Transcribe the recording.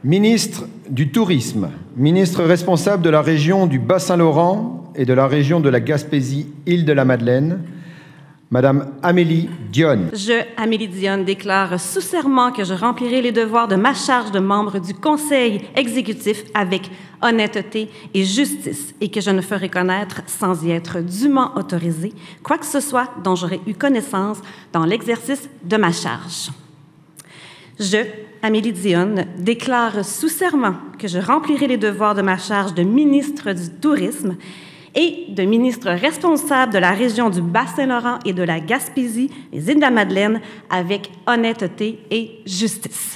Ministre du Tourisme, ministre responsable de la région du Bas-Saint-Laurent et de la région de la Gaspésie-Île-de-la-Madeleine, Madame Amélie Dionne. Je, Amélie Dionne, déclare sous serment que je remplirai les devoirs de ma charge de membre du Conseil exécutif avec honnêteté et justice et que je ne ferai connaître, sans y être dûment autorisée, quoi que ce soit dont j'aurai eu connaissance dans l'exercice de ma charge. Je, Amélie Dionne, déclare sous serment que je remplirai les devoirs de ma charge de ministre du Tourisme et de ministre responsable de la région du Bas-Saint-Laurent et de la Gaspésie, les Îles-de-la-Madeleine, avec honnêteté et justice.